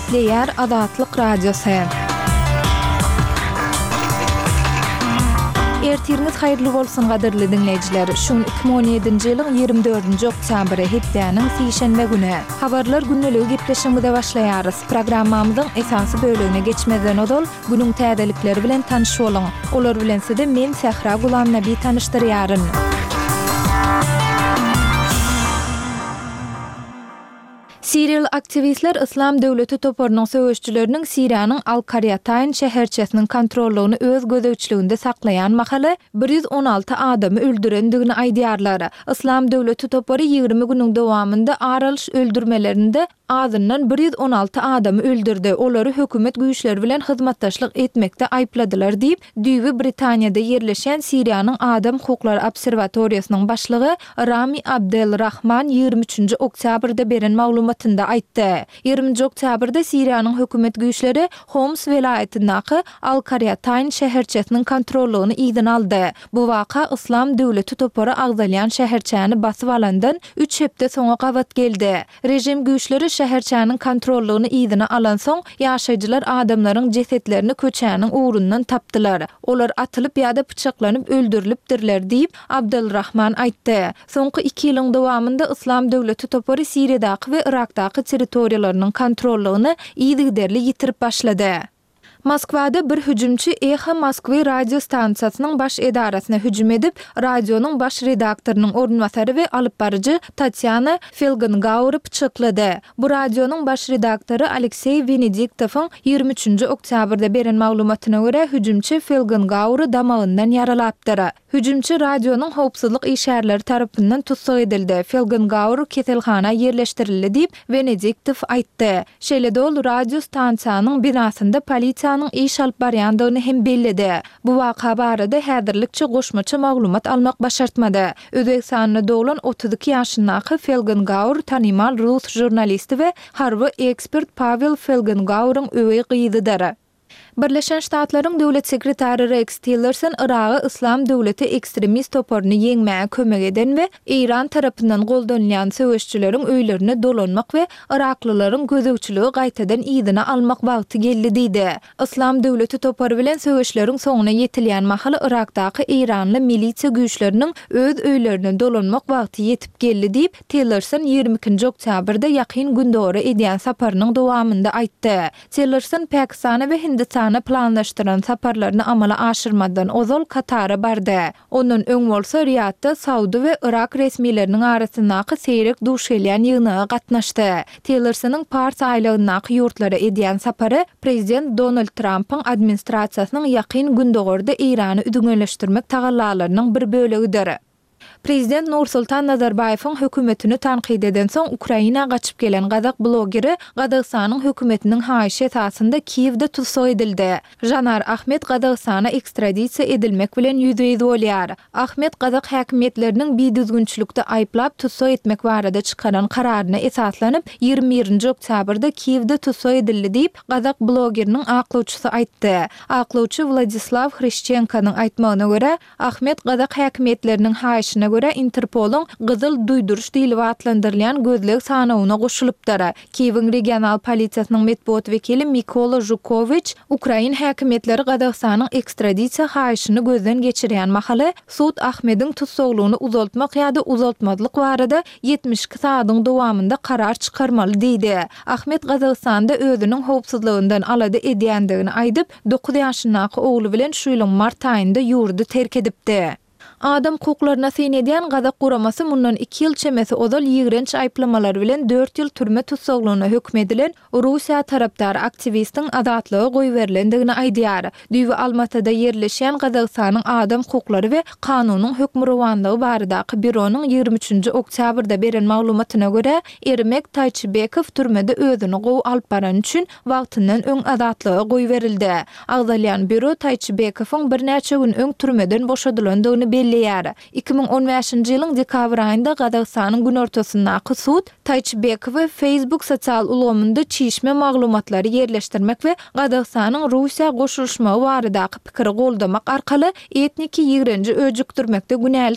Esleyer Azatlyk Radiosu. Ertiriniz hayırlı bolsun gaderli dinleyijiler. Şun 2017-nji ýylyň 24-nji oktýabry hepdeniň sişenbe güni. Habarlar günneligi gepleşiginde başlaýarys. Programmamyzyň esasy bölügine geçmeden odol günüň täzelikleri bilen tanyşy bolun. Olar bilen-de men Sahra Gulamnaby tanışdyrýaryn. Siriýal aktivistler Islam döwleti toparynyň söwüşçüleriniň Siriýanyň Al-Qaryatayn şäherçesiniň kontrollugyny öz gözegçiliginde saklaýan mahaly 116 adamy öldürendigini aýdýarlar. Islam döwleti topary 20 günüň dowamında aralyş öldürmelerinde azyndan 116 adamy öldürdi. Olary hökümet güýçleri bilen hyzmatdaşlyk etmekde aýpladylar diýip Düýbi Britaniýada ýerleşen Siriýanyň Adam hukuklary obserwatoriýasynyň başlygy Rami Abdelrahman 23-nji oktýabrda beren maglumatynda aýtdy. 20-nji oktýabrda Siriýanyň hökümet güýçleri Homs welaýetindäki Al-Qaryatayn şäherçesiniň kontrollugyny ýygyna aldy. Bu waka Islam döwleti topary agdalýan şäherçäni basyp alandan 3 hepde soňa gabat geldi. Rejim güýçleri şäherçäniň kontrollugyny ýygyna alan soň ýaşaýjylar adamlaryň jesetlerini köçäniň uğrundan tapdylar. Olar atylyp ýa-da pyçaklanyp öldürilipdirler diýip Abdelrahman aýtdy. Soňky 2 ýylyň dowamında Islam döwleti topary Siriýadaky we Irakdaky territoriýalarynyň kontrollugyny ýygyderli ýitirip başlady. Moskwada bir hüjümçi Eha Moskwy radio stansiýasynyň baş edarasyna hüjüm edip, radionyň baş redaktorynyň ornwasary we alyp barjy Tatyana Felgengaur'y pyçaklady. Bu radionyň baş redaktory Aleksey Venediktowyň 23-nji oktýabrda beren maglumatyna görä hüjümçi Felgengaur'y damagyndan yaralapdyr. Hüjümçi radionyň howpsuzlyk işgärleri tarapyndan tutsak edildi. Felgengaur keselhana ýerleşdirildi diýip Venediktow aýtdy. Şeýle-de ol radio stansiýanyň binasynda polisiýanyň iş alyp barýandygyny hem bellidi. Bu waka barada häzirlikçe goşmaça maglumat almak başartmady. Özbekistanyna doglan 32 ýaşyndaky Felgengaur tanymal rus jurnalisti we harby ekspert Pavel Felgengaur'yň öwey gyýdydyr. Birleşen Ştatlaryň döwlet sekretary Rex Tillerson Iragy Islam döwleti ekstremist toparyny ýeňmäge kömek eden we İran tarapyndan goldanýan söwüşçüleriň öýlerini dolanmak we Iraklylaryň gözegçiligi gaýtadan ýygyna almak wagty geldi diýdi. Islam döwleti topary bilen söwüşleriň soňuna ýetilýän mahaly Irakdaky İranly milisiýa güýçleriniň öz öýlerini dolanmak wagty ýetip geldi diýip Tillerson 22-nji oktýabrda ýakyn gündöre edýän saparynyň dowamında aýtdy. Tillerson Pakistana we Hindistana planlaşdyran saparlaryny amala aşyrmadan ozal Katara bardy. Onun öň bolsa Riyadda Saudy we Irak resmileriniň arasyndaky seýrek duş gelýän ýygyna gatnaşdy. Tillersonyň Pars aýlygyndaky ýurtlara edýän sapary prezident Donald Trump'yň administrasiýasynyň ýakyn gündögörde Irany üdüňeleşdirmek tagallalarynyň bir bölegidir. Prezident Nursultan Nazarbayewiň hökümetini tanqid eden soň Ukraina gaçyp gelen gazak blogeri Gazagystanyň hökümetiniň haýyşy esasında Kiýewde tutsak edildi. Janar Ahmet Gazagystana ekstradisiýa edilmek bilen ýüzüýiz bolýar. Ahmet Gazak häkimetleriniň biýdüzgünçilikde aýplap tutsak etmek barada çykaran kararyna esaslanyp 21-nji oktýabrda Kiýewde tutsak edildi diýip Gazak blogeriniň aklawçysy aýtdy. Aklawçy Vladislav Hryshchenkanyň aýtmagyna görä, Ahmet Gazak häkimetleriniň haýyşyna göre Interpol'un Gyzyl duýduruş diýilip atlandyrylýan gözleg sanawyna goşulypdyr. Kiýewiň regional polisiýasynyň medpuat wekili Mikola Zhukovich Ukraina häkimetleri Gazagystanyň ekstradisiýa haýyşyny gözden geçirýän mahaly sud Ahmediň tutsaklygyny uzaltmak ýa-da uzaltmadlyk barada 72 saatyň dowamında karar çykarmaly diýdi. Ahmet Gazagystanda özüniň howpsuzlygyndan alady edýändigini aýdyp 9 ýaşyndaky ogly bilen şu ýylyň mart aýynda ýurdu terk edipdi. Adam hukuklaryna synedýän Gazak guramasy mundan 2 ýyl çemesi ozal ýigrenç aýplamalar bilen 4 ýyl türme tutsaklygyna hökmedilen Russiýa tarapdary aktivistiň azatlygy goýberlendigini aýdýar. Düýbi Almatada ýerleşýän Gazagystanyň adam hukuklary we kanunyň hökmürwanlygy baradaky bironyň 23-nji oktýabrda beren maglumatyna görä, Ermek Taýçybekow türmede özüni gowy alyp baran üçin wagtyndan öň azatlygy goýberildi. Agdalýan büro Taýçybekowyň bir näçe gün öň türmeden boşadylandygyny belli 2015-nji ýylyň dekabr aýynda Gazagystanyň gün ortasyndaky sud Taýçybekowy Facebook sosial ulgamynda çiğişme maglumatlary ýerleşdirmek we Gazagystanyň Russiýa goşulşmagy baradaky pikiri goldamak arkaly etniki ýigrenji öjükdirmekde günäli